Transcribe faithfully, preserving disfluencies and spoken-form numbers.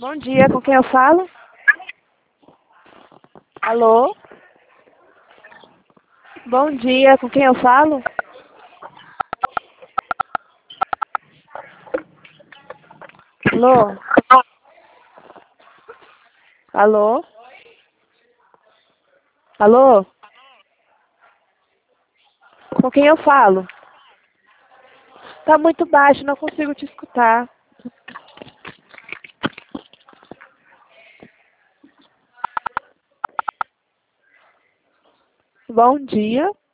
Bom dia, com quem eu falo? Alô? Bom dia, com quem eu falo? Alô? Alô? Alô? Com quem eu falo? Tá muito baixo, não consigo te escutar. Bom dia.